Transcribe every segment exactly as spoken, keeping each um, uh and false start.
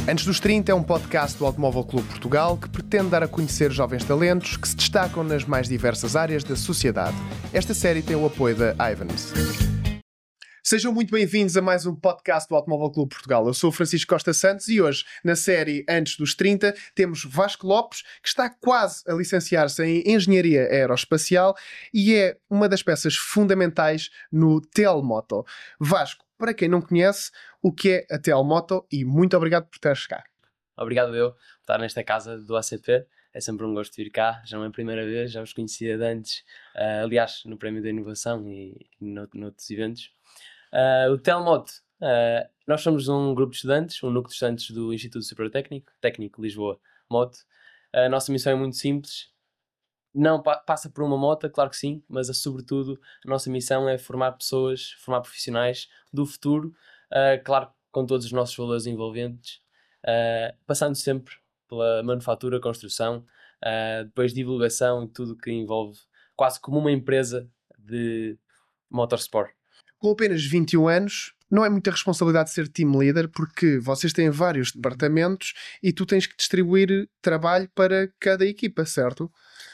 Antes dos trinta é um podcast do Automóvel Clube Portugal que pretende dar a conhecer jovens talentos que se destacam nas mais diversas áreas da sociedade. Esta série tem o apoio da Ivans. Sejam muito bem-vindos a mais um podcast do Automóvel Clube Portugal. Eu sou o Francisco Costa Santos e hoje, na série Antes dos trinta, temos Vasco Lopes, que está quase a licenciar-se em Engenharia Aeroespacial e é uma das peças fundamentais no Telmoto. Vasco, para quem não conhece, o que é a Telmoto, e muito obrigado por teres cá. Obrigado eu por estar nesta casa do A C P. É sempre um gosto vir cá, já não é a primeira vez, já os conhecia de antes, uh, aliás, no Prémio da Inovação e, e no, noutros eventos. Uh, o Telmoto, uh, nós somos um grupo de estudantes, um núcleo de estudantes do Instituto Superior Técnico, Técnico Lisboa Moto. A nossa missão é muito simples, não pa- passa por uma moto, claro que sim, mas a, sobretudo a nossa missão é formar pessoas, formar profissionais do futuro, uh, claro, com todos os nossos valores envolventes, uh, passando sempre pela manufatura, construção, uh, depois divulgação e tudo o que envolve, quase como uma empresa de motorsport. Com apenas vinte e um anos, não é muita responsabilidade ser team leader, porque vocês têm vários departamentos e tu tens que distribuir trabalho para cada equipa, certo?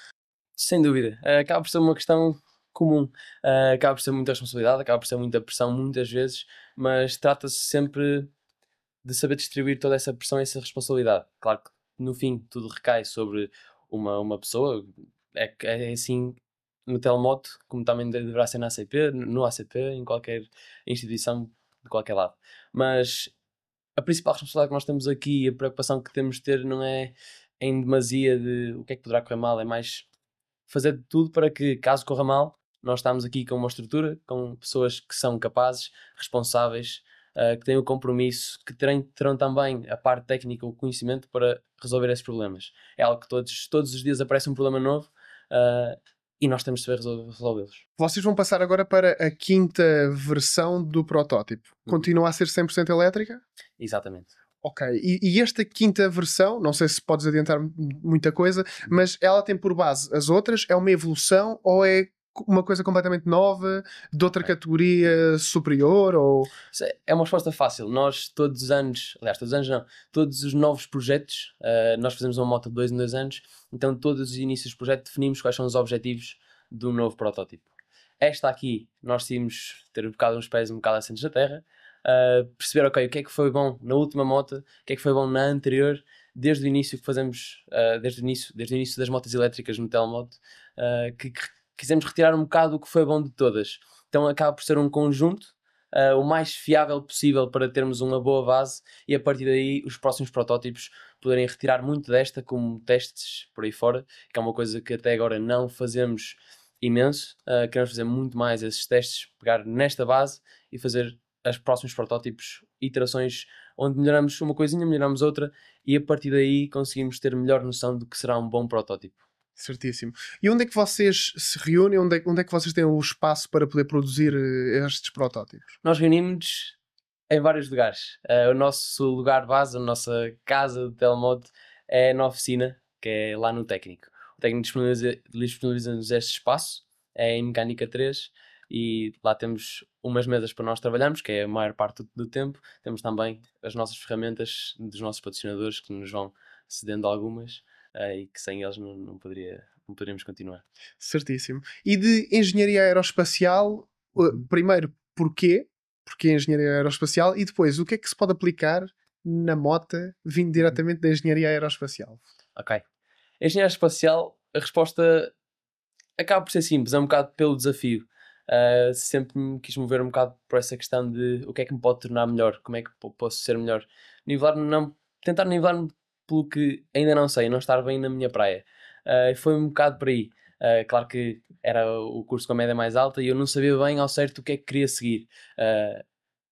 Sem dúvida, uh, acaba por ser uma questão comum, uh, acaba por ser muita responsabilidade, acaba por ser muita pressão muitas vezes, mas trata-se sempre de saber distribuir toda essa pressão e essa responsabilidade. Claro que no fim tudo recai sobre uma, uma pessoa, é, que- é assim no Telmoto, como também deverá ser na A C P, no A C P, em qualquer instituição de qualquer lado. Mas a principal responsabilidade que nós temos aqui, a preocupação que temos de ter não é em demasia de o que é que poderá correr mal, é mais fazer de tudo para que, caso corra mal, nós estamos aqui com uma estrutura, com pessoas que são capazes, responsáveis, uh, que têm o compromisso, que terão, terão também a parte técnica, o conhecimento para resolver esses problemas. É algo que todos, todos os dias aparece um problema novo uh, e nós temos de saber resol- resolvê-los. Vocês vão passar agora para a quinta versão do protótipo. Continua a ser cem por cento elétrica? Exatamente. Ok, e, e esta quinta versão, não sei se podes adiantar m- muita coisa, mas ela tem por base as outras? É uma evolução ou é uma coisa completamente nova, de outra Ok. categoria superior? Ou... Isso é é uma resposta fácil. Nós, todos os anos, aliás, todos os anos não, todos os novos projetos, uh, nós fazemos uma moto de dois em dois anos, então todos os inícios do projeto definimos quais são os objetivos do novo protótipo. Esta aqui, nós decidimos ter um bocado uns pés um bocado assentes na terra, uh, perceber, ok, o que é que foi bom na última moto, o que é que foi bom na anterior, desde o início que fazemos, uh, desde, o início, desde o início das motas elétricas no Telmoto, uh, que, que quisemos retirar um bocado o que foi bom de todas. Então acaba por ser um conjunto uh, o mais fiável possível para termos uma boa base e a partir daí os próximos protótipos poderem retirar muito desta como testes por aí fora, que é uma coisa que até agora não fazemos imenso. Uh, queremos fazer muito mais esses testes, pegar nesta base e fazer os próximos protótipos, iterações onde melhoramos uma coisinha, melhoramos outra e a partir daí conseguimos ter melhor noção do que será um bom protótipo. Certíssimo. E onde é que vocês se reúnem? Onde é, onde é que vocês têm o espaço para poder produzir eh, estes protótipos? Nós reunimos em vários lugares. Uh, o nosso lugar base, a nossa casa de telemoto é na oficina, que é lá no técnico. O técnico disponibiliza- disponibiliza-nos este espaço, é em Mecânica três, e lá temos umas mesas para nós trabalharmos, que é a maior parte do, do tempo. Temos também as nossas ferramentas dos nossos patrocinadores, que nos vão cedendo algumas, uh, e que sem eles não, não, poderia, não poderíamos continuar. Certíssimo. E de engenharia aeroespacial, uh, primeiro, porquê? Porquê engenharia aeroespacial? E depois, o que é que se pode aplicar na moto vindo diretamente da engenharia aeroespacial? Ok. Engenharia espacial, a resposta acaba por ser simples, é um bocado pelo desafio. Uh, sempre me quis mover um bocado por essa questão de o que é que me pode tornar melhor, como é que po- posso ser melhor. Nivelar-me não, tentar nivelar-me pelo que ainda não sei, não estar bem na minha praia. Uh, foi um bocado por aí. Uh, claro que era o curso com a média mais alta e eu não sabia bem ao certo o que é que queria seguir. Uh,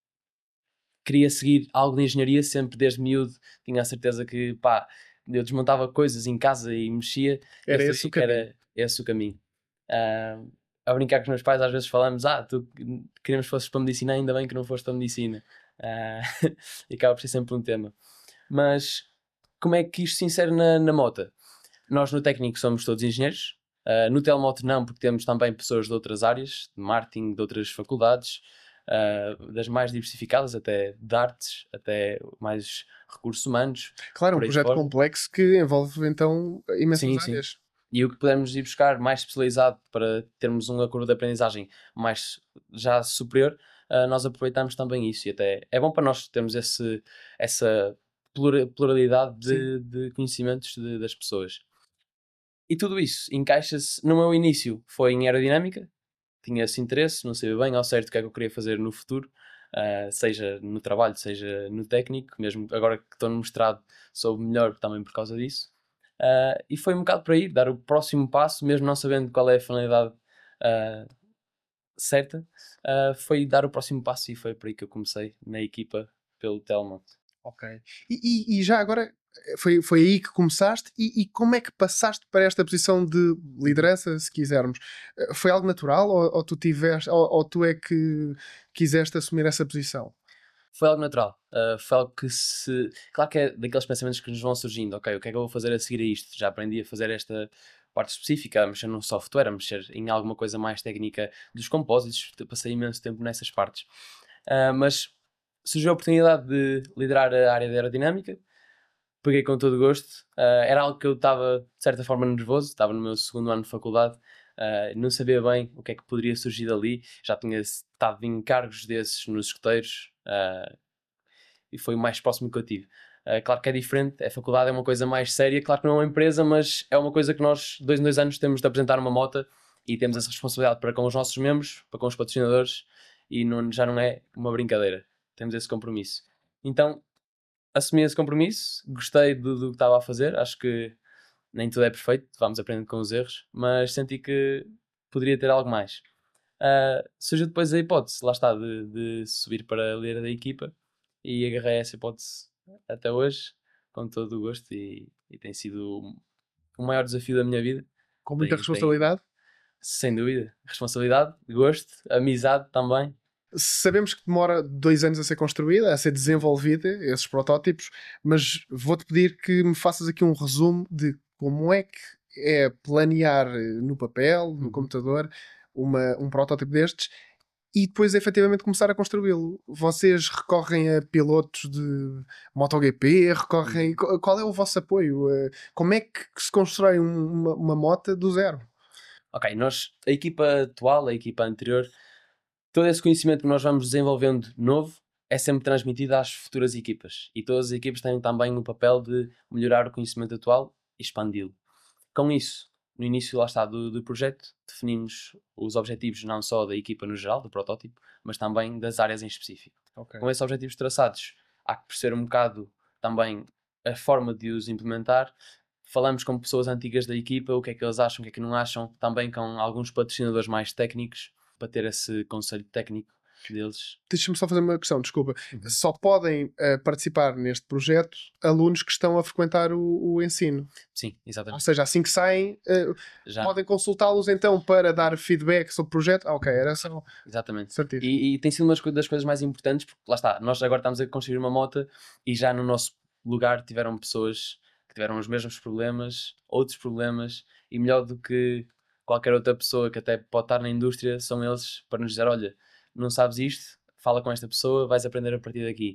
queria seguir algo de engenharia, sempre desde miúdo, tinha a certeza que, pá, eu desmontava coisas em casa e mexia. Era Eu esse o sabia que caminho. era esse o caminho. Ah, a brincar com os meus pais, às vezes falamos, ah, tu queríamos que fosses para a medicina, ainda bem que não foste para a medicina. Ah, e acaba por ser sempre um tema. Mas como é que isto se insere na, na moto? Nós no técnico somos todos engenheiros, ah, no telemoto não, porque temos também pessoas de outras áreas, de marketing, de outras faculdades, uh, das mais diversificadas, até de artes, até mais recursos humanos. Claro, um por aí projeto fora. complexo que envolve então imensas Sim, sim. áreas. E o que pudermos ir buscar mais especializado para termos uma curva de aprendizagem mais já superior, uh, nós aproveitamos também isso. E até é bom para nós termos esse, essa plura- pluralidade Sim. de, de conhecimentos de- das pessoas. E tudo isso encaixa-se no meu início, foi em aerodinâmica, tinha esse interesse, não sabia bem ao certo o que é que eu queria fazer no futuro, uh, seja no trabalho, seja no técnico, mesmo agora que estou no mestrado soube melhor também por causa disso. Uh, e foi um bocado por aí, dar o próximo passo, mesmo não sabendo qual é a finalidade uh, certa, uh, foi dar o próximo passo e foi por aí que eu comecei na equipa pelo Telmont. Ok. E, e- e já agora, foi, foi aí que começaste e, e como é que passaste para esta posição de liderança, se quisermos? Eh, Foi algo natural ou, ou tu tiveste, ou, ou tu é que quiseste assumir essa posição? Foi algo natural, uh, foi algo que se... Claro que é daqueles pensamentos que nos vão surgindo, ok, o que é que eu vou fazer a seguir a isto? Já aprendi a fazer esta parte específica, a mexer num software, a mexer em alguma coisa mais técnica dos compósitos, passei imenso tempo nessas partes. Uh, mas surgiu a oportunidade de liderar a área de aerodinâmica, peguei com todo o gosto, uh, era algo que eu estava de certa forma nervoso, estava no meu segundo ano de faculdade, uh, não sabia bem o que é que poderia surgir dali, já tinha estado em cargos desses nos escuteiros, uh, e foi o mais próximo que eu tive. Uh, claro que é diferente, a faculdade é uma coisa mais séria, claro que não é uma empresa, mas é uma coisa que nós, dois em dois anos, temos de apresentar uma moto e temos essa responsabilidade para com os nossos membros, para com os patrocinadores, e não, já não é uma brincadeira, temos esse compromisso. Então, assumi esse compromisso, gostei do, do que estava a fazer, acho que nem tudo é perfeito, vamos aprendendo com os erros, mas senti que poderia ter algo mais. Uh, surgiu depois a hipótese, lá está, de, de subir para a líder da equipa e agarrei essa hipótese até hoje, com todo o gosto, e, e tem sido o maior desafio da minha vida. Com muita Tem, tem, responsabilidade? sem dúvida, responsabilidade, gosto, amizade também. Sabemos que demora dois anos a ser construída, a ser desenvolvida, esses protótipos, mas vou-te pedir que me faças aqui um resumo de como é que é planear eh, no papel, no Uhum. computador, uma, um protótipo destes e depois efetivamente começar a construí-lo. Vocês recorrem a pilotos de MotoGP, recorrem... Uhum. Qu- Qual é o vosso apoio? Eh, Como é que se constrói um- uma, uma moto do zero? Ok, nós, a equipa atual, a equipa anterior, todo esse conhecimento que nós vamos desenvolvendo novo é sempre transmitido às futuras equipas. E todas as equipas têm também o papel de melhorar o conhecimento atual e expandi-lo. Com isso, no início, lá está, do, do projeto, definimos os objetivos não só da equipa no geral, do protótipo, mas também das áreas em específico. Ok. Com esses objetivos traçados, há que perceber um bocado também a forma de os implementar. Falamos com pessoas antigas da equipa, o que é que eles acham, o que é que não acham, também com alguns patrocinadores mais técnicos, para ter esse conselho técnico deles. Deixa-me só fazer uma questão, desculpa. Uhum. Só podem eh, participar neste projeto alunos que estão a frequentar o, o ensino. Sim, Ou exatamente. seja, assim que saem, eh, Já, podem consultá-los então para dar feedback sobre o projeto. Ah, ok, era só exatamente. certíssimo. E, e tem sido uma das coi- das coisas mais importantes, porque lá está, nós agora estamos a construir uma moto e já no nosso lugar tiveram pessoas que tiveram os mesmos problemas, outros problemas, e melhor do que qualquer outra pessoa que até pode estar na indústria, são eles para nos dizer: olha, não sabes isto, fala com esta pessoa, vais aprender a partir daqui.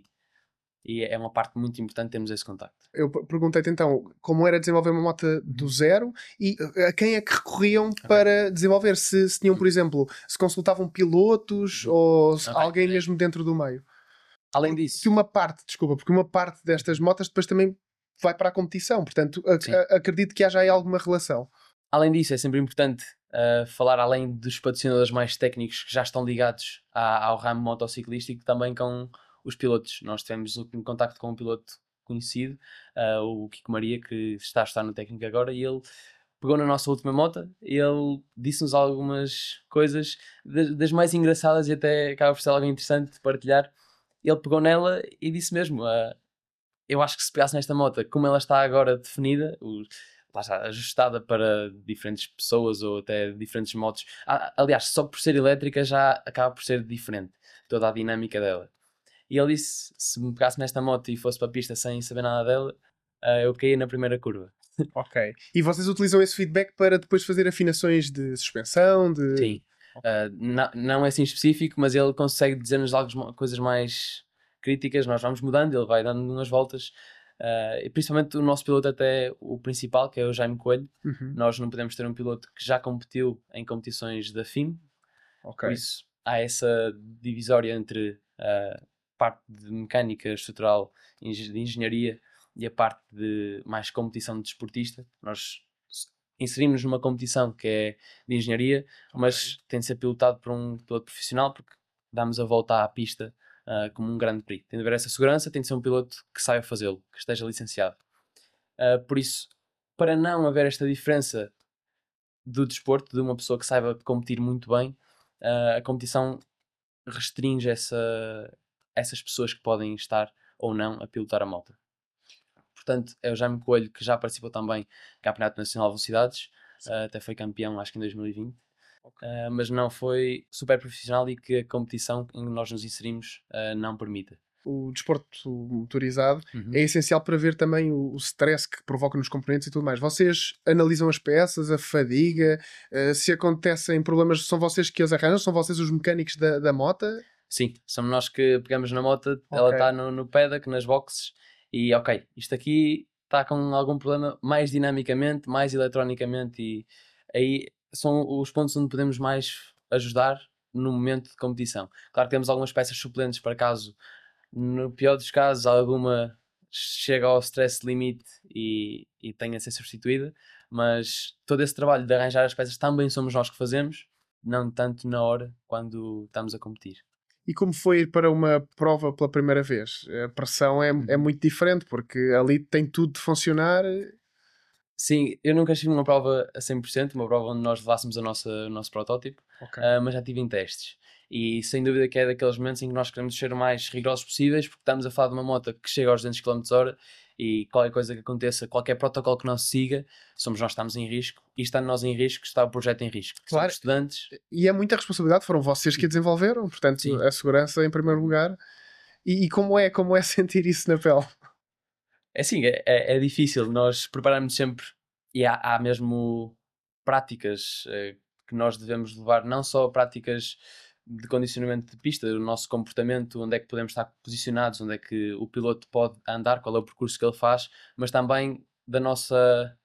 E é uma parte muito importante termos esse contacto. Eu per- perguntei-te então como era desenvolver uma moto do zero e eh, a quem é que recorriam para desenvolver. Se, se tinham, por exemplo, se consultavam pilotos Uhum. ou se Ok. alguém mesmo dentro do meio. Além Que disso, uma parte, desculpa, porque uma parte destas motas depois também vai para a competição. Portanto, a- sim. a- acredito que haja aí alguma relação. Além disso, é sempre importante uh, falar, além dos patrocinadores mais técnicos que já estão ligados à- ao ramo motociclístico, também com os pilotos. Nós tivemos um contacto com um piloto conhecido, uh, o Kiko Maria, que está a estar no técnico agora, e ele pegou na nossa última moto e ele disse-nos algumas coisas das, das mais engraçadas e até acaba por ser algo interessante de partilhar. Ele pegou nela e disse mesmo: uh, eu acho que se pegasse nesta moto, como ela está agora definida, o- lá está, ajustada para diferentes pessoas ou até diferentes motos, ah, aliás, só por ser elétrica já acaba por ser diferente, toda a dinâmica dela. E ele disse: se me pegasse nesta moto e fosse para a pista sem saber nada dela, ah, eu caía na primeira curva. Ok. E vocês utilizam esse feedback para depois fazer afinações de suspensão, de... Sim. Uh, na- não é assim específico, mas ele consegue dizer-nos algumas coisas mais críticas, nós vamos mudando, ele vai dando umas voltas, uh, e principalmente o nosso piloto até o principal, que é o Jaime Coelho. Uhum. Nós não podemos ter um piloto que já competiu em competições da F I M, Ok. por isso há essa divisória entre a parte de mecânica estrutural engen- de engenharia e a parte de mais competição de desportista. Nós s- inserimos numa competição que é de engenharia, mas tem de ser pilotado por um piloto profissional, porque damos a volta à pista ah, como um grande prix. Tem de haver essa segurança, tem de ser um piloto que saiba fazê-lo, que esteja licenciado. Ah, por isso, para não haver esta diferença do desporto, de uma pessoa que saiba competir muito bem, ah, a competição restringe essa, essas pessoas que podem estar ou não a pilotar a moto. Portanto, é o Jaime Coelho, que já participou também do Campeonato Nacional de Velocidades, ah, até foi campeão, acho que em dois mil e vinte, ah, mas não foi super profissional e que a competição em que nós nos inserimos ah, não permita. O desporto motorizado Uhum. é essencial para ver também o, o stress que provoca nos componentes e tudo mais. Vocês analisam as peças, a fadiga, uh, se acontecem problemas, são vocês que as arranjam? São vocês os mecânicos da, da moto? Sim, somos nós que pegamos na moto, ela Ok. está no, no paddock, nas boxes, e ok, isto aqui está com algum problema mais dinamicamente, mais eletronicamente, e aí são os pontos onde podemos mais ajudar no momento de competição. Claro que temos algumas peças suplentes para caso, no pior dos casos, alguma chega ao stress limite e, e tenha de ser substituída, mas todo esse trabalho de arranjar as peças também somos nós que fazemos, não tanto na hora quando estamos a competir. E como foi ir para uma prova pela primeira vez? A pressão é, é Uhum. muito diferente, porque ali tem tudo de funcionar. Sim, eu nunca estive numa prova a cem por cento, uma prova onde nós levássemos a nossa, o nosso protótipo, Ok. ah, mas já tive em testes. E sem dúvida que é daqueles momentos em que nós queremos ser o mais rigorosos possíveis, porque estamos a falar de uma moto que chega aos duzentos quilómetros hora e qualquer coisa que aconteça, qualquer protocolo que não se siga, somos nós que estamos em risco, e estando nós em risco, está o projeto em risco. Claro. Somos estudantes. E é muita responsabilidade, foram vocês que a desenvolveram, portanto, Sim. a segurança em primeiro lugar. E, e como é, como é sentir isso na pele? É assim, é, é, é difícil, nós preparamos sempre, e há, há mesmo práticas eh, que nós devemos levar, não só práticas de condicionamento de pista, o nosso comportamento, onde é que podemos estar posicionados, onde é que o piloto pode andar, qual é o percurso que ele faz, mas também da nossa,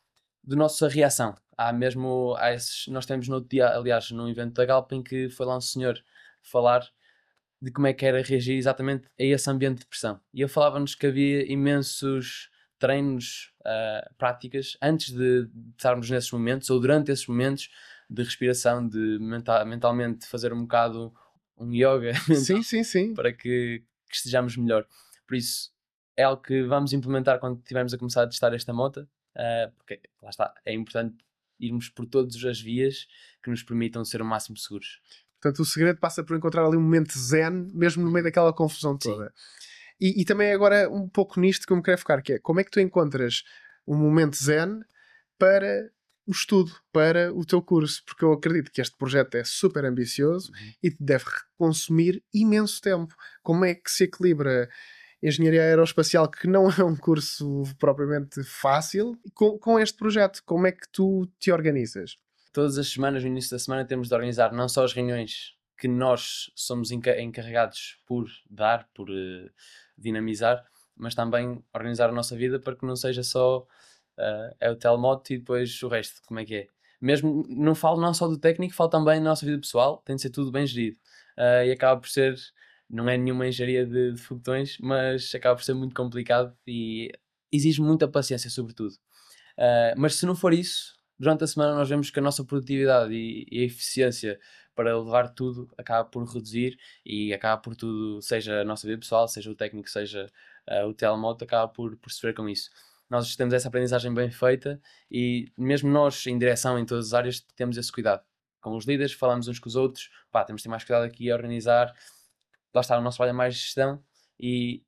da nossa reação. Há mesmo, há esses, nós temos no outro dia, aliás, num evento da Galp, em que foi lá um senhor falar de como é que era reagir exatamente a esse ambiente de pressão. E ele falava-nos que havia imensos treinos, uh, práticas, antes de, de estarmos nesses momentos, ou durante esses momentos, de respiração, de mental, mentalmente fazer um bocado um yoga Sim, sim, sim. para que, que estejamos melhor. Por isso, é algo que vamos implementar quando estivermos a começar a testar esta moto, uh, porque, lá está, é importante irmos por todas as vias que nos permitam ser o máximo seguros. Portanto, o segredo passa por encontrar ali um momento zen, mesmo no meio daquela confusão toda. E, e também agora um pouco nisto que eu me quero focar, que é como é que tu encontras um momento zen para o estudo, para o teu curso, porque eu acredito que este projeto é super ambicioso Uhum. e te deve consumir imenso tempo. Como é que se equilibra engenharia aeroespacial, que não é um curso propriamente fácil, com, com este projeto? Como é que tu te organizas? Todas as semanas, no início da semana, temos de organizar não só as reuniões que nós somos enca- encarregados por dar, por uh, dinamizar, mas também organizar a nossa vida para que não seja só uh, é o telemoto e depois o resto, como é que é. Mesmo, não falo não só do técnico, falo também da nossa vida pessoal, tem de ser tudo bem gerido. Uh, e acaba por ser, não é nenhuma engenharia de, de foguetões, mas acaba por ser muito complicado e exige muita paciência, sobretudo. Uh, mas se não for isso, durante a semana nós vemos que a nossa produtividade e, e a eficiência para levar tudo acaba por reduzir e acaba por tudo, seja a nossa vida pessoal, seja o técnico, seja uh, o telemoto, acaba por, por sofrer com isso. Nós temos essa aprendizagem bem feita e mesmo nós, em direção em todas as áreas, temos esse cuidado. Com os líderes, falamos uns com os outros, pá, temos de ter mais cuidado aqui a organizar. Lá está, o nosso trabalho é mais gestão e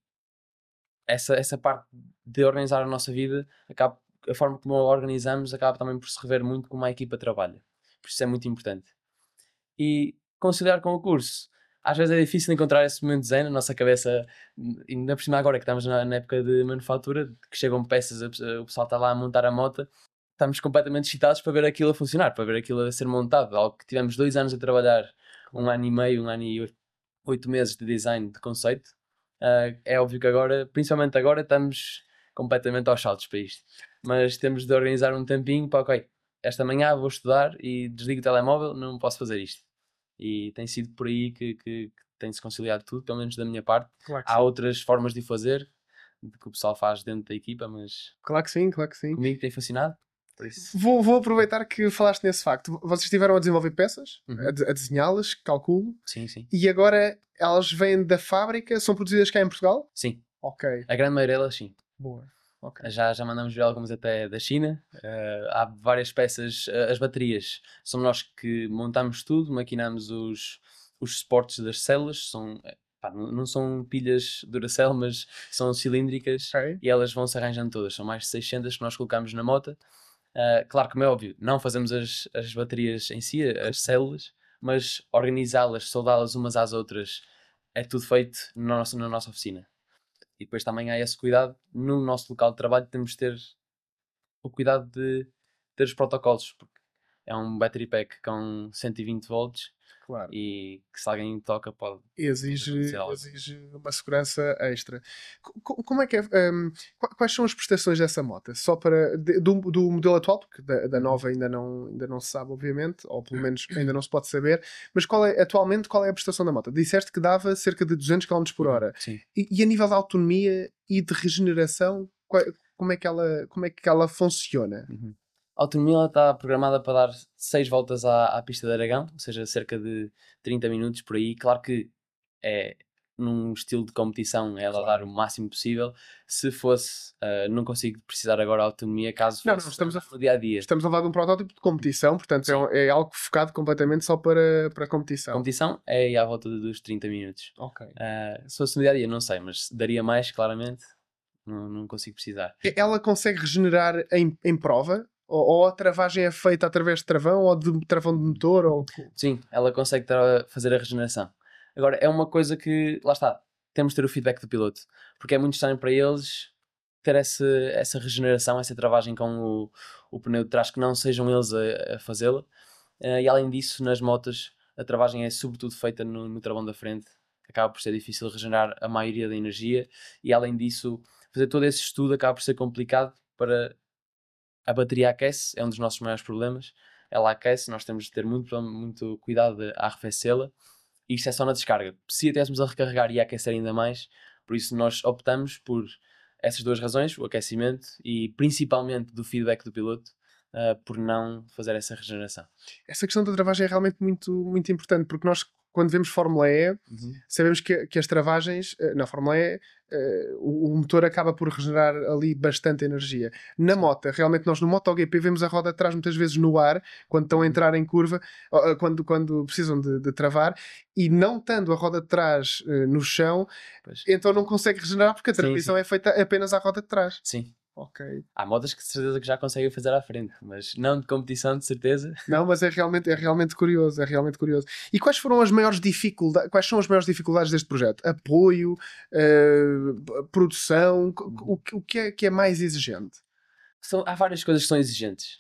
essa, essa parte de organizar a nossa vida acaba, a forma como a organizamos acaba também por se rever muito como a equipa trabalha. Por isso é muito importante. E conciliar com o curso. Às vezes é difícil encontrar esse momento zen na nossa cabeça, ainda por cima agora que estamos na, na época de manufatura, que chegam peças, a- o pessoal está lá a montar a moto estamos completamente excitados para ver aquilo a funcionar, para ver aquilo a ser montado. Algo que tivemos dois anos a trabalhar, um ano e meio, um ano e oito, oito meses de design de conceito. Uh, é óbvio que agora, principalmente agora, estamos completamente aos saltos para isto. Mas temos de organizar um tempinho para, ok, esta manhã vou estudar e desligo o telemóvel, não posso fazer isto. E tem sido por aí que, que, que tem-se conciliado tudo, pelo menos da minha parte. Claro que Há sim. outras formas de o fazer, que o pessoal faz dentro da equipa, mas Claro que sim, claro que sim. comigo tem funcionado. Por isso. Vou, vou aproveitar que falaste nesse facto. Vocês estiveram a desenvolver peças, Uhum. a, de- a desenhá-las, calculo, Sim, sim. e agora elas vêm da fábrica, são produzidas cá em Portugal? Sim, Ok, a grande maioria delas sim. boa. Ok. Já, já mandamos ver algumas até da China. Uh, há várias peças, uh, as baterias, somos nós que montamos tudo, maquinamos os, os suportes das células, são, eh, pá, não, não são pilhas Duracell, mas são cilíndricas Ok. e elas vão se arranjando todas, são mais de seiscentas que nós colocamos na moto. Uh, claro, como é óbvio, não fazemos as, as baterias em si, as células, mas organizá-las, soldá-las umas às outras, é tudo feito no nosso, na nossa oficina. E depois também há esse cuidado, no nosso local de trabalho temos de ter o cuidado de ter os protocolos, porque é um battery pack com cento e vinte volts Claro. e que se alguém toca pode Exige, acontecer algo. exige uma segurança extra. Co- co- Como é que é, hum, qu- quais são as prestações dessa moto? Só para de- do, do modelo atual, porque da, da nova ainda não, ainda não se sabe, obviamente, ou pelo menos ainda não se pode saber, mas qual é, atualmente qual é a prestação da moto? Disseste que dava cerca de duzentos quilómetros por hora. Sim. E, e a nível de autonomia e de regeneração, qual- como é que ela, como é que ela funciona? Uhum. A autonomia ela está programada para dar seis voltas à, à pista de Aragão, ou seja, cerca de trinta minutos por aí. Claro que é num estilo de competição ela Claro. dar o máximo possível. Se fosse, uh, não consigo precisar agora de autonomia, caso Não, fosse não, estamos a- no dia a dia. Estamos a falar de um protótipo de competição, portanto é, Sim. um- é algo focado completamente só para, para competição. Competição é aí à volta dos trinta minutos. Ok. Uh, se fosse no dia a dia, não sei, mas daria mais, claramente. Não, não consigo precisar. Ela consegue regenerar em, em prova? Ou, ou a travagem é feita através de travão ou de travão de motor? Ou... Sim, ela consegue tra- fazer a regeneração. Agora, é uma coisa que, lá está, temos de ter o feedback do piloto, porque é muito estranho para eles ter essa, essa regeneração, essa travagem com o, o pneu de trás, que não sejam eles a, a fazê-la. Uh, e além disso, nas motas, a travagem é sobretudo feita no, no travão da frente, acaba por ser difícil regenerar a maioria da energia, e além disso, fazer todo esse estudo acaba por ser complicado. Para a bateria aquece, é um dos nossos maiores problemas. Ela aquece, nós temos de ter muito, muito cuidado a arrefecê-la. Isto é só na descarga. Se a tivéssemos a recarregar e a aquecer ainda mais, por isso nós optamos por essas duas razões, o aquecimento e principalmente do feedback do piloto, uh, por não fazer essa regeneração. Essa questão da travagem é realmente muito, muito importante, porque nós, quando vemos Fórmula E, Uhum. sabemos que, que as travagens, eh, na Fórmula E, eh, o, o motor acaba por regenerar ali bastante energia. Na moto, realmente nós no MotoGP vemos a roda de trás muitas vezes no ar, quando estão a entrar em curva, ou, eh, quando, quando precisam de, de travar, e não estando a roda de trás eh, no chão, Pois. então não consegue regenerar porque a Sim, transmissão é feita apenas à roda de trás. Sim. Ok. Há modas que de certeza que já conseguem fazer à frente, mas não de competição, de certeza. Não, mas é realmente, é realmente curioso, é realmente curioso. E quais foram as maiores dificuldades, quais são as maiores dificuldades deste projeto? Apoio, uh, produção, o, o que é que é mais exigente? São, há várias coisas que são exigentes.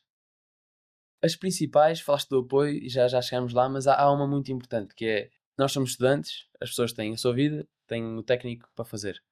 As principais, falaste do apoio e já, já chegámos lá, mas há, há uma muito importante, que é, nós somos estudantes, as pessoas têm a sua vida, têm o técnico para fazer.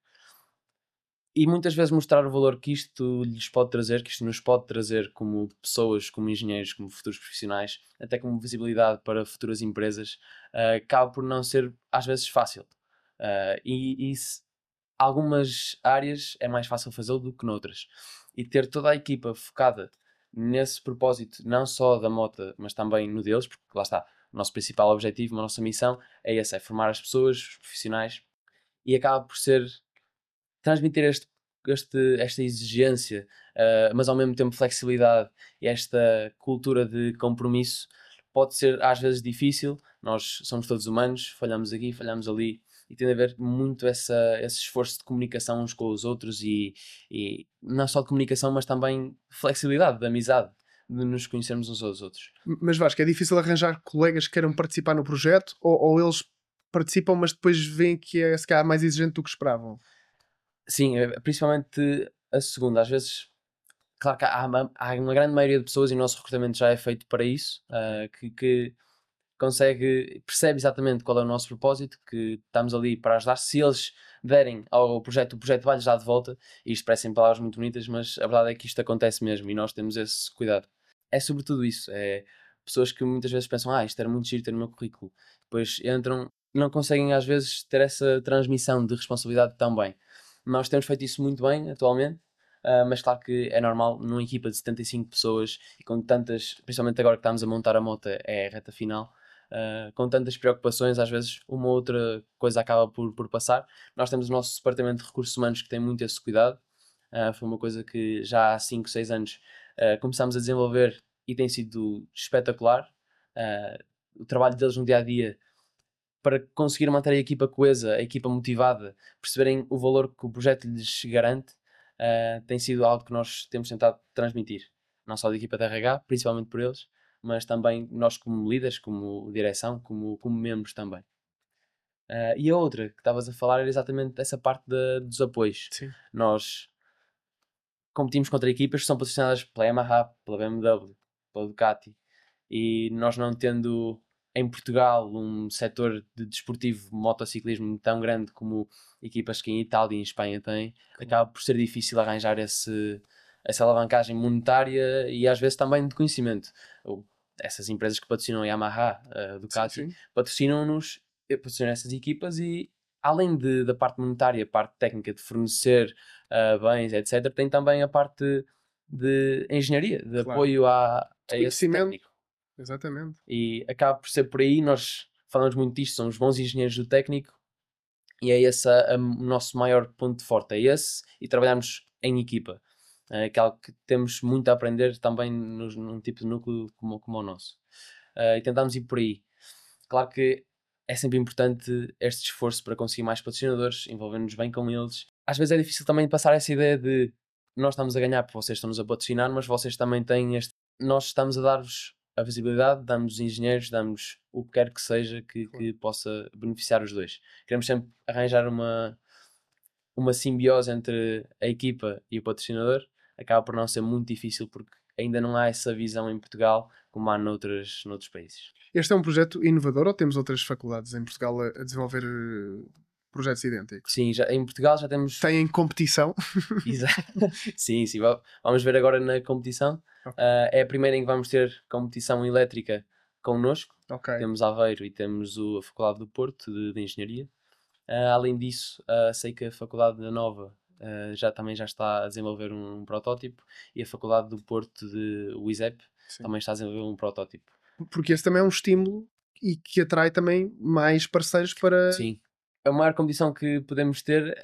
E muitas vezes mostrar o valor que isto lhes pode trazer, que isto nos pode trazer como pessoas, como engenheiros, como futuros profissionais, até como visibilidade para futuras empresas, uh, acaba por não ser às vezes fácil. Uh, e, e se, algumas áreas é mais fácil fazê-lo do que noutras. E ter toda a equipa focada nesse propósito, não só da moto, mas também no deles, porque lá está, o nosso principal objetivo, a nossa missão é essa, é formar as pessoas, os profissionais, e acaba por ser transmitir este, este, esta exigência, uh, mas ao mesmo tempo flexibilidade e esta cultura de compromisso pode ser às vezes difícil. Nós somos todos humanos, falhamos aqui, falhamos ali, e tem a ver muito essa, esse esforço de comunicação uns com os outros e, e não só de comunicação, mas também flexibilidade, de amizade, de nos conhecermos uns aos outros. Mas Vasco, é difícil arranjar colegas que queiram participar no projeto ou, ou eles participam, mas depois veem que é se calhar mais exigente do que esperavam? Sim, principalmente a segunda. Às vezes claro que há, há- há uma grande maioria de pessoas, e o nosso recrutamento já é feito para isso, ah, que, que consegue, percebe exatamente qual é o nosso propósito, que estamos ali para ajudar. Se eles derem ao projeto, o projeto vai-lhes dar de volta. E isto parecem palavras muito bonitas, mas a verdade é que isto acontece mesmo e nós temos esse cuidado. É sobretudo isso, é pessoas que muitas vezes pensam, ah, isto era muito giro ter no meu currículo. Depois entram, não conseguem às vezes ter essa transmissão de responsabilidade tão bem. Nós temos feito isso muito bem atualmente. ah, mas claro que é normal, numa equipa de setenta e cinco pessoas e com tantas, principalmente agora que estamos a montar a moto, é a reta final, Uh, com tantas preocupações, às vezes uma outra coisa acaba por, por passar. Nós temos o nosso departamento de recursos humanos que tem muito esse cuidado. Uh, foi uma coisa que já há cinco, seis anos uh, começámos a desenvolver e tem sido espetacular. Uh, o trabalho deles no dia a dia para conseguir manter a equipa coesa, a equipa motivada, perceberem o valor que o projeto lhes garante, uh, tem sido algo que nós temos tentado transmitir, não só da equipa da R H, principalmente por eles, mas também nós como líderes, como direção, como, como membros também. Uh, e a outra que estavas a falar era exatamente essa parte de, dos apoios. Sim. Nós competimos contra equipas que são posicionadas pela Yamaha, pela B M W, pela Ducati, e nós não tendo em Portugal um setor de desportivo motociclismo tão grande como equipas que em Itália e em Espanha têm, acaba por ser difícil arranjar esse, essa alavancagem monetária e às vezes também de conhecimento. Ou essas empresas que patrocinam a Yamaha, a Ducati, Sim, sim. patrocinam-nos, eh, patrocinam essas equipas e além de, da parte monetária, a parte técnica de fornecer uh, bens, etcétera, tem também a parte de engenharia, de Claro. apoio a, De a esse conhecimento. técnico. Exatamente. E acaba por ser por aí, nós falamos muito disto, somos bons engenheiros do técnico e é esse a- a- o nosso maior ponto forte, é esse, e trabalhamos em equipa, eh, que é algo que temos muito a aprender também nos- num tipo de núcleo como, como o nosso. Eh, e tentamos ir por aí. Claro que é sempre importante este esforço para conseguir mais patrocinadores, envolver-nos bem com eles. Às vezes é difícil também passar essa ideia de nós estamos a ganhar porque vocês estão-nos a patrocinar, mas vocês também têm este. Nós estamos a dar-vos a visibilidade, damos os engenheiros, damos o que quer que seja que, Claro. que possa beneficiar os dois. Queremos sempre arranjar uma, uma simbiose entre a equipa e o patrocinador. Acaba por não ser muito difícil porque ainda não há essa visão em Portugal como há noutros, noutros países. Este é um projeto inovador ou temos outras faculdades em Portugal a, a desenvolver eh, projetos idênticos? Sim, já, em Portugal já temos. Têm competição? Exa- Sim, sim. va- Vamos ver agora na competição. Ok. Ah, é a primeira em que vamos ter competição elétrica connosco. Ok. Temos Aveiro e temos o- a Faculdade do Porto de, de Engenharia. Ah, além disso, ah, sei que a Faculdade da Nova ah, já, também já está a desenvolver um, protótipo e a Faculdade do Porto de o ISEP Sim. também está a desenvolver um protótipo. Porque esse também é um estímulo e que atrai também mais parceiros para. Sim. A maior competição que podemos ter,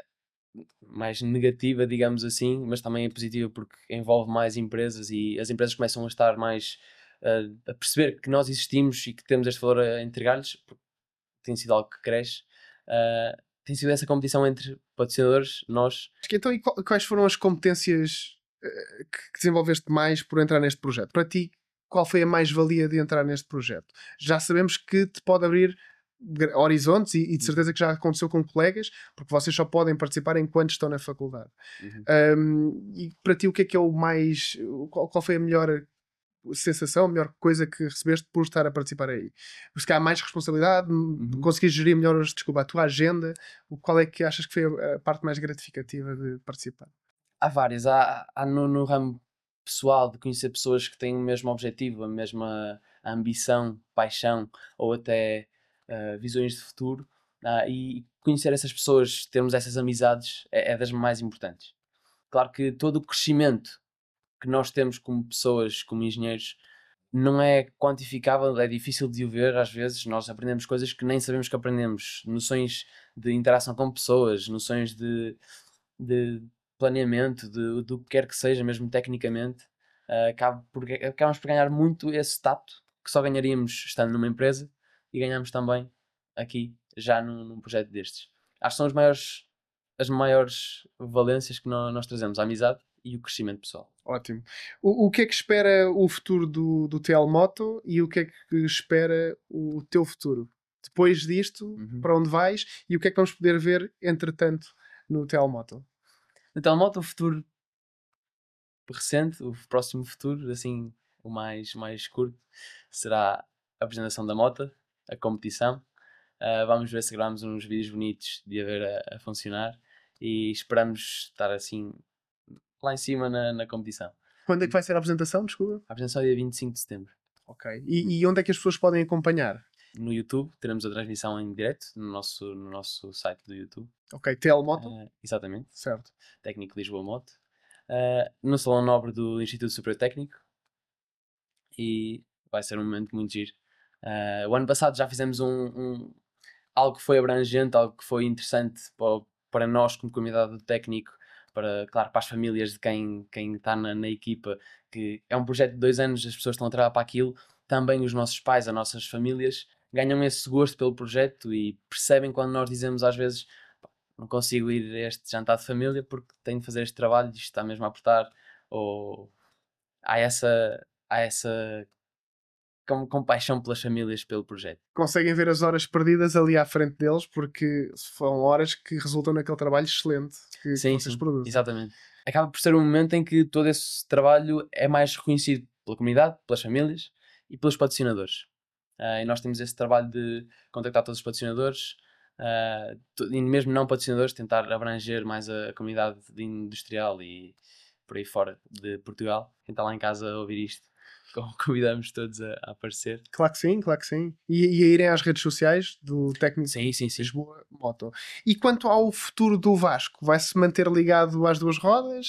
mais negativa, digamos assim, mas também é positiva porque envolve mais empresas e as empresas começam a estar mais uh, a perceber que nós existimos e que temos este valor a entregar-lhes, porque tem sido algo que cresce. Uh, tem sido essa competição entre patrocinadores, nós. Acho que então, e qual- quais foram as competências eh, que que desenvolveste mais por entrar neste projeto? Para ti, qual foi a mais-valia de entrar neste projeto? Já sabemos que te pode abrir gra- horizontes e, e de certeza que já aconteceu com colegas, porque vocês só podem participar enquanto estão na faculdade. Uhum. Um, e para ti, o que é que é o mais. Qual, qual foi a melhor sensação, a melhor coisa que recebeste por estar a participar aí? Se há mais responsabilidade, Uhum. conseguires gerir melhor, desculpa, a tua agenda, o- qual é que achas que foi a a parte mais gratificativa de participar? Há várias, há, há no, no ramo pessoal de conhecer pessoas que têm o mesmo objetivo, a mesma ambição, paixão ou até uh, visões de futuro. Ah, e conhecer essas pessoas, termos essas amizades é, é das mais importantes. Claro que todo o crescimento que nós temos como pessoas, como engenheiros, não é quantificável, é difícil de o ver às vezes. Nós aprendemos coisas que nem sabemos que aprendemos, noções de interação com pessoas, noções de, de planeamento, de, do que quer que seja, mesmo tecnicamente. Uh, acaba por, acabamos por ganhar muito esse tato que só ganharíamos estando numa empresa e ganhamos também aqui, já num, num projeto destes. Acho que são os maiores, as maiores valências que nós, nós trazemos, a amizade e o crescimento pessoal. Ótimo. O, o que é que espera o futuro do, do Telmoto e o que é que espera o teu futuro? Depois disto, Uhum. para onde vais e o que é que vamos poder ver, entretanto, no Telmoto? No telemoto, o futuro recente, o próximo futuro, assim, o mais, mais curto, será a apresentação da moto, a competição. Uh, vamos ver se gravamos uns vídeos bonitos de a ver a, a funcionar e esperamos estar assim lá em cima na, na competição. Quando é que vai ser a apresentação? Desculpa. A apresentação é dia vinte e cinco de setembro. Ok. E, e onde é que as pessoas podem acompanhar? No YouTube, teremos a transmissão em direto no nosso, no nosso site do YouTube. Ok, Telemoto? Uh, exatamente. Certo. Técnico Lisboa Moto. Uh, no Salão Nobre do Instituto Superior Técnico. E vai ser um momento muito giro. Uh, o ano passado já fizemos um, um, algo que foi abrangente, algo que foi interessante para, para nós como comunidade do técnico, para, claro, para as famílias de quem, quem está na, na equipa, que é um projeto de dois anos, as pessoas estão a trabalhar para aquilo, também os nossos pais, as nossas famílias, ganham esse gosto pelo projeto e percebem quando nós dizemos às vezes não consigo ir a este jantar de família porque tenho de fazer este trabalho, isto está mesmo a apertar, ou há essa, há essa com compaixão pelas famílias, pelo projeto. Conseguem ver as horas perdidas ali à frente deles, porque são horas que resultam naquele trabalho excelente que, sim, que vocês sim, produzem. Exatamente. Acaba por ser um momento em que todo esse trabalho é mais reconhecido pela comunidade, pelas famílias e pelos patrocinadores. Uh, e nós temos esse trabalho de contactar todos os patrocinadores, uh, e mesmo não patrocinadores, tentar abranger mais a comunidade industrial e por aí fora de Portugal. Quem está lá em casa a ouvir isto, convidamos todos a, a aparecer. Claro que sim, claro que sim. E, e a irem às redes sociais do Técnico sim, sim, sim. Lisboa Moto. E quanto ao futuro do Vasco, vai-se manter ligado às duas rodas?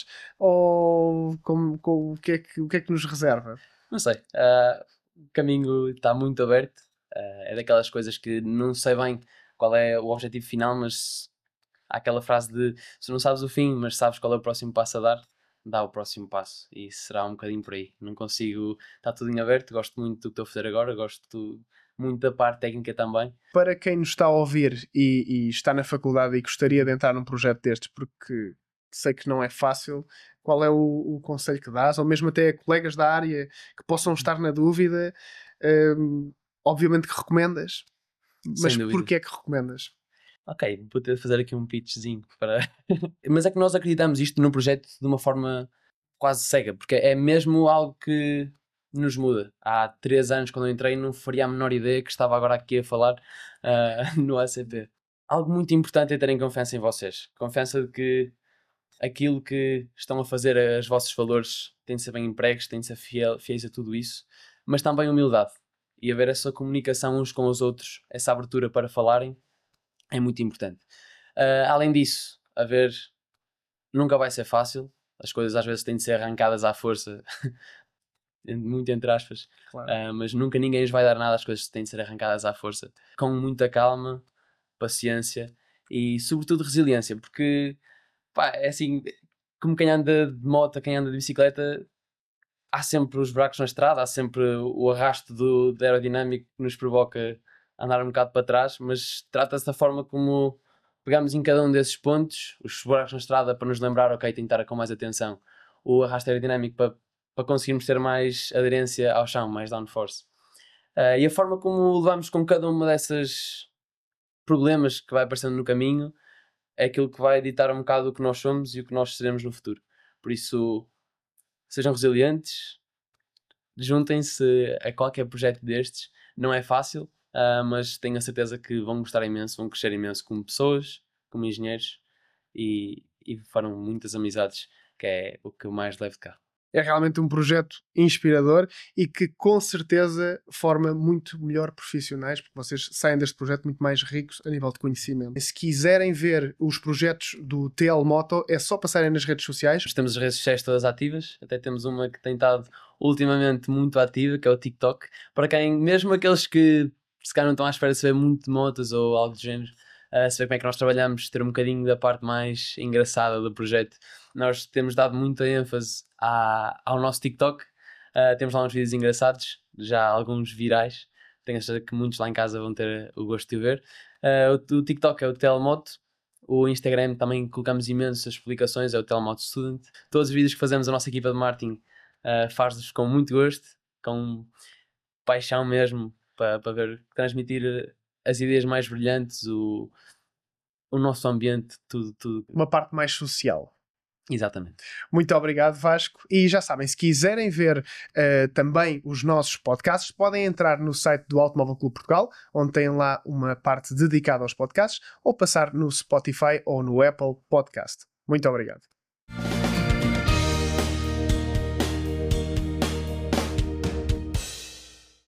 Ou como, como, o, que é que, o que é que nos reserva? Não sei. Uh, o caminho está muito aberto. Uh, é daquelas coisas que não sei bem qual é o objetivo final, mas há aquela frase de se não sabes o fim, mas sabes qual é o próximo passo a dar, dá o próximo passo. E será um bocadinho por aí. Não consigo... Está tudo em aberto. Gosto muito do que estou a fazer agora. Gosto muito da parte técnica também. Para quem nos está a ouvir e, e está na faculdade e gostaria de entrar num projeto destes, porque sei que não é fácil, qual é o, o conselho que dás? Ou mesmo até colegas da área que possam estar na dúvida, hum, obviamente que recomendas, mas porquê é que recomendas? Ok, vou ter de fazer aqui um pitchzinho para... mas é que nós acreditamos isto no projeto de uma forma quase cega, porque é mesmo algo que nos muda. Há três anos, quando eu entrei, não faria a menor ideia que estava agora aqui a falar uh, no A C P. Algo muito importante é terem confiança em vocês. Confiança de que aquilo que estão a fazer, os vossos valores, têm de ser bem empregos, têm de ser fiel, fiéis a tudo isso, mas também humildade. E haver essa comunicação uns com os outros, essa abertura para falarem, é muito importante. Uh, além disso, haver... Nunca vai ser fácil. As coisas às vezes têm de ser arrancadas à força, muito entre aspas, Claro. uh, mas nunca ninguém os vai dar nada, as coisas têm de ser arrancadas à força, com muita calma, paciência e sobretudo resiliência, porque pá, é assim, como quem anda de moto, quem anda de bicicleta, há sempre os buracos na estrada, há sempre o arrasto do, do aerodinâmico que nos provoca andar um bocado para trás, mas trata-se da forma como pegamos em cada um desses pontos, os buracos na estrada para nos lembrar, ok, tem que estar com mais atenção, o arrasto aerodinâmico para, para conseguirmos ter mais aderência ao chão, mais downforce. Uh, e a forma como levamos com cada uma dessas problemas que vai aparecendo no caminho é aquilo que vai ditar um bocado o que nós somos e o que nós seremos no futuro. Por isso, sejam resilientes, juntem-se a qualquer projeto destes. Não é fácil, uh, mas tenho a certeza que vão gostar imenso, vão crescer imenso como pessoas, como engenheiros e, e farão muitas amizades, que é o que eu mais levo de cá. É realmente um projeto inspirador e que com certeza forma muito melhor profissionais, porque vocês saem deste projeto muito mais ricos a nível de conhecimento. E se quiserem ver os projetos do Telemoto, é só passarem nas redes sociais. Nós temos as redes sociais todas ativas, até temos uma que tem estado ultimamente muito ativa, que é o TikTok. Para quem, mesmo aqueles que se calhar não estão à espera de saber muito de motos ou algo do género, uh, saber como é que nós trabalhamos, ter um bocadinho da parte mais engraçada do projeto. Nós temos dado muita ênfase à, ao nosso TikTok, uh, temos lá uns vídeos engraçados, já alguns virais, tenho a certeza que muitos lá em casa vão ter o gosto de ver. Uh, o, o TikTok é o Telemoto, o Instagram também colocamos imensas publicações, é o Telemoto Student. Todos os vídeos que fazemos, a nossa equipa de marketing uh, faz-nos com muito gosto, com paixão mesmo, para, para ver, transmitir as ideias mais brilhantes, o, o nosso ambiente, tudo, tudo. Uma parte mais social. Exatamente. Muito obrigado, Vasco. E já sabem, se quiserem ver uh, também os nossos podcasts, podem entrar no site do Automóvel Clube Portugal, onde tem lá uma parte dedicada aos podcasts, ou passar no Spotify ou no Apple Podcast. Muito obrigado.